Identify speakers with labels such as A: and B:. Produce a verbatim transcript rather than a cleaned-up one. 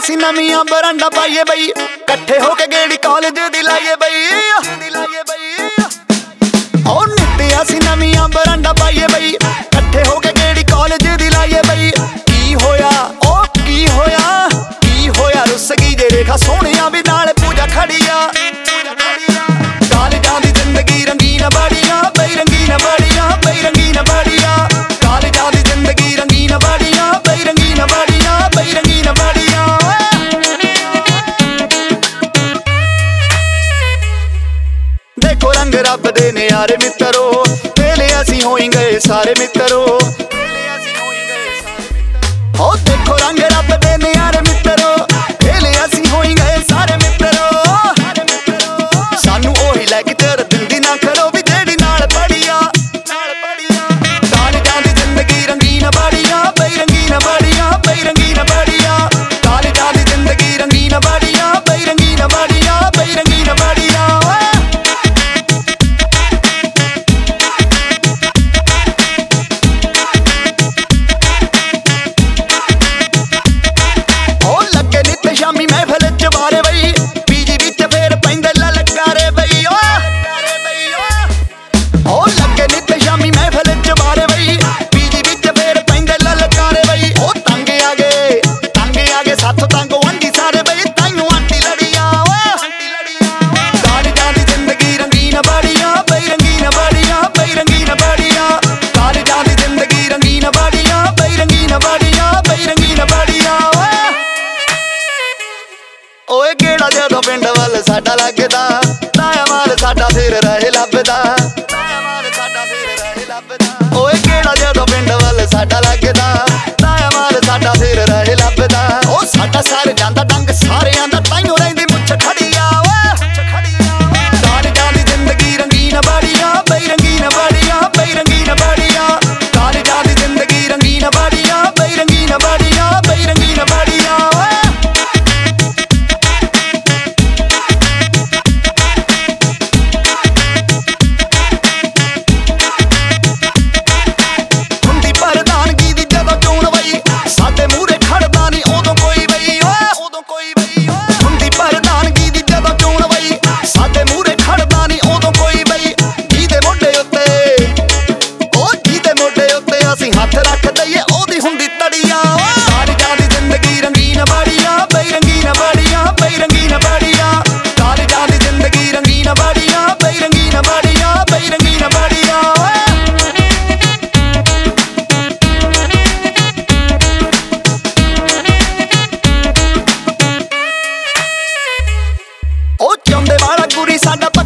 A: ਅਸੀਂ ਨਵੀਆਂ ਬਰਾਂਡਾ ਪਾਈਏ ਬਈ, ਇਕੱਠੇ ਹੋ ਕੇ ਗੇੜੀ ਕਾਲਜ ਦੀ ਲਾਈਏ ਬਈ। ਉਹ ਨਿੱਤੇ ਅਸੀਂ ਨਵੀਆਂ ਬਰਾਂਡਾ ਪਾਈਏ ਬਈ, ਇਕੱਠੇ ਹੋ ਕੇ ਗੇੜੀ ਕਾਲਜ ਦੀ ਲਾਈਏ ਬਈ। ਕੀ ਹੋਇਆ ਉਹ ਕੀ ਹੋਇਆ ਕੀ ਹੋਇਆ ਰੁੱਸ ਗਈ ਜੇ ਰੇਖਾ ਸੋਹਣਿਆਂ ਵੀ ਨਾਲ ਪੂਜਾ ਖੜੀ ਆ। ਕਾਲਜਾਂ ਦੀ ਜ਼ਿੰਦਗੀ ਰੰਗੀਨ ਬੜੀਆਂ ਬਈ, ਰੰਗੀਨ ਬੜੀਆਂ ਬਈ, ਰੰਗੀਨ ਬੜੀਆਂ। ਕਾਲਜਾਂ ਦੀ ਜ਼ਿੰਦਗੀ ਰੰਗੀਨ ਬੜੀਆਂ ਬਈ, ਰੰਗੀਨ ਬੜੀਆਂ ਬਈ, ਰੰਗੀਨ ਬੜੀਆਂ। ਦੇਖੋ ਰੰਗ ਰੱਬ ਦੇ ਨਿਆਰੇ ਮਿੱਤਰੋ, ਵੇਲੇ ਅਸੀਂ ਹੋਈ ਗਏ ਸਾਰੇ ਮਿੱਤਰੋ। ਹੋ ਦੇਖੋ ਰੰਗ ਰੱਬ ਦੇ ਨਿਆਰੇ ਮਿੱਤਰੋ, ਵੇਲੇ ਅਸੀਂ ਹੋਈ ਗਏ ਸਾਰੇ ਮਿੱਤਰੋ। ਸਾਨੂੰ ਉਹੀ ਲੈ ਕੇ ਤੇਰੇ ਦਿਲ ਦੀ ਨਾ ਕਰੋ ਵੀ ਜਿਹੜੀ ਨਾਲ ਪੜੀਆ। ਕਾਲਜਾਂ ਦੀ ਜ਼ਿੰਦਗੀ ਰੰਗੀਨ ਬੜੀਆਂ ਬਈ, ਰੰਗੀਨ ਬੜੀਆਂ ਬਈ, ਰੰਗੀਨ ਬੜੀਆਂ। ਕਾਲਜਾਂ ਦੀ ਜ਼ਿੰਦਗੀ ਰੰਗੀਨ ਬੜੀਆਂ ਬਈ, ਰੰਗੀਨ ਬੜੀਆਂ ਬਈ, ਰੰਗੀਨ ਬੜੀਆਂ। ਸ਼ਾਮੀ ਮਹਿਫਲ ਚ ਬਾਰੇ ਬਈ, ਪੀਜੀ ਵਿੱਚ ਫੇਰ ਪੈਂਦੇ ਲਲਕਾਰੇ ਬਈ। ਉਹ ਲੱਗੇ ਨਿੱਤ ਸ਼ਾਮੀ ਮਹਿਫਲ ਚ ਬਾਰੇ ਬਈ, ਪੀਜੀ ਵਿੱਚ ਫੇਰ ਪੈਂਦੇ ਲਲਕਾਰੇ ਬਈ। ਉਹ ਤੰਗ ਆ ਗਏ ਤੰਗ ਆ ਗਏ ਸਾਥੋਂ ਤੰਗ ਵੰਡੀ ਸਾਰੇ ਬਈ, ਤਾਈਓ ਆਂਟੀ ਲੜੀਆਂ। ਕਾਲਜਾਂ ਦੀ ਜ਼ਿੰਦਗੀ ਰੰਗੀਨ ਬੜੀਆਂ ਬਈ, ਰੰਗੀਨ ਬੜੀਆਂ ਬਈ, ਰੰਗੀਨ ਬੜੀਆਂ। ਕਾਲਜਾਂ ਦੀ ਜ਼ਿੰਦਗੀ ਰੰਗੀਨ ਬੜੀਆਂ ਬਈ, ਰੰਗੀਨ ਬੜੀਆਂ ਬਈ, ਰੰਗੀਨ ਬੜੀਆਂ। ਓਏ ਕਿਹੜਾ ਜਦੋਂ ਪਿੰਡ ਵੱਲ ਸਾਡਾ ਲੱਗਦਾ, ਤਾਇਆ ਮਾਲ ਸਾਡਾ ਫੇਰ ਰਹੇ ਲੱਭਦਾ। ਓਏ ਕਿਹੜਾ ਜਦੋਂ ਪਿੰਡ ਵੱਲ ਸਾਡਾ ਲੱਗਦਾ, ਤਾਇਆ ਮਾਲ ਸਾਡਾ ਫੇਰ ਰਹੇ ਲੱਭਦਾ। ਉਹ ਸਾਡਾ ਸਰ ਜਾਂਦਾ ਡੰਗ ਸਾਰਿਆਂ ਦਾ, ਤਾਈਓ ਰਹਿੰਦੀ ਮੁੱਛ ਖੜੀ ਆ। ਕਾਲਜਾਂ ਦੀ ਜ਼ਿੰਦਗੀ ਰੰਗੀਨ ਬੜੀਆਂ ਬਈ, ਰੰਗੀਨ ਬੜੀਆਂ ਬਈ, ਰੰਗੀਨ ਬੜੀਆਂ। ਕਾਲਜਾਂ ਦੀ ਜ਼ਿੰਦਗੀ ਰੰਗੀਨ ਬੜੀਆਂ ਬਈ, ਰੰਗੀਨ ਬੜੀਆਂ ਬਈ, ਰੰਗੀਨ ਬੜੀਆਂ। ਹੱਥ ਰੱਖ ਦਈਏ ਉਹਦੀ ਹੁੰਦੀ ਤੜੀਆਂ। ਕਾਲਜਾਂ ਦੀ ਜ਼ਿੰਦਗੀ ਰੰਗੀਨ ਬੜੀਆਂ ਬਈ, ਰੰਗੀਨ ਬੜੀਆਂ ਬਈ, ਰੰਗੀਨ ਬੜੀਆਂ। ਕਾਲਜਾਂ ਦੀ ਜ਼ਿੰਦਗੀ ਰੰਗੀਨ ਬੜੀਆਂ ਬਈ, ਰੰਗੀਨ ਬੜੀਆਂ ਬਈ, ਰੰਗੀਨ ਬੜੀਆਂ। ਉਹ ਚਾਹੁੰਦੇ ਵਾਲਾ ਗੁਰੀ ਸਾਡਾ